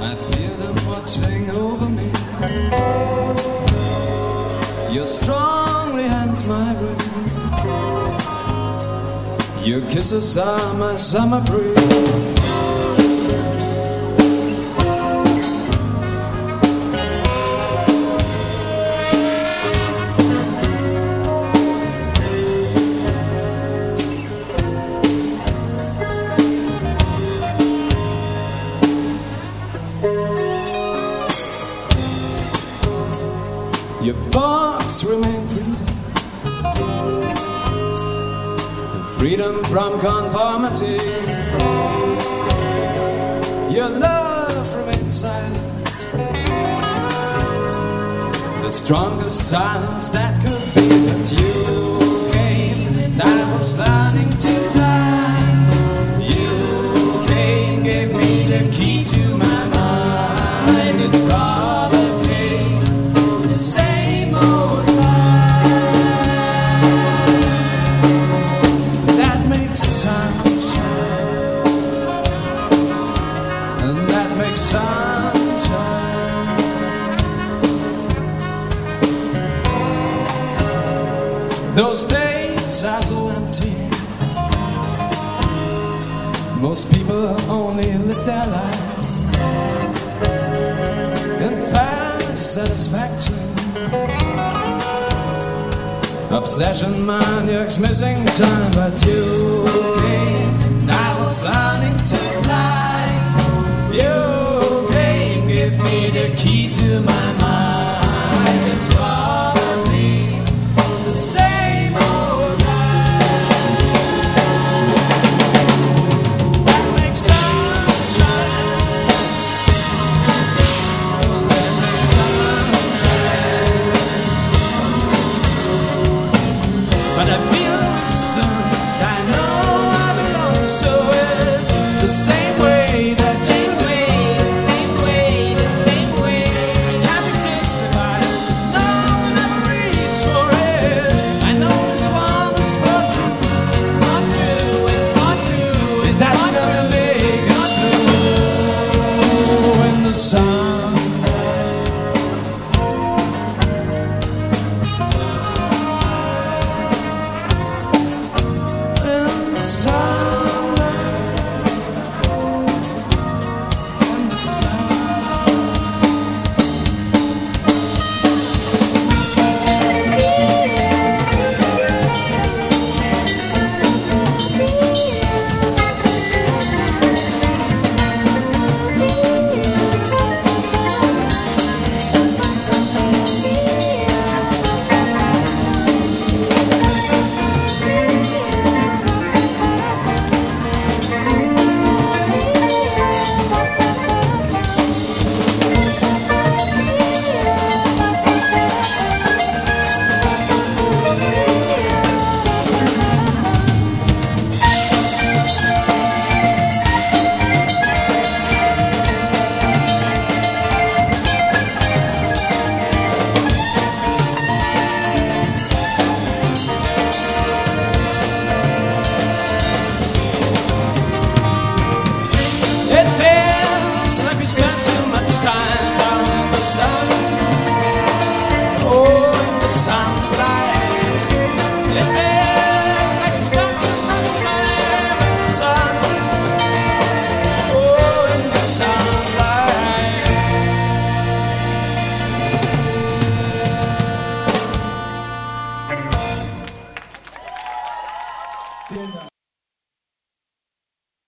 I feel them watching over me. Your strong hands my breath. Your kisses are my summer breeze. Your thoughts remain free, and freedom from conformity. Your love remains silent, the strongest silence that could be. But you came and I was learning to fly. You came, gave me the key to my mind. It's probably the same old life that makes time shine, and that makes time shine. Those days are so empty. Most people only live their life in find satisfaction. Obsession, maniacs, missing time. But you came and I was learning to fly. You came, gave me the key to my mind. It's probably the same old life that makes time shine. That makes time shine. But I feel distant, I know I belong to it. The same way that you do. I can't exist if I know I never reach for it. I know this one is for you. It's not true. It doesn't gonna make us blue in the sun. In the sunlight, in the sunlight. It feels like we spent too much time down in the sun.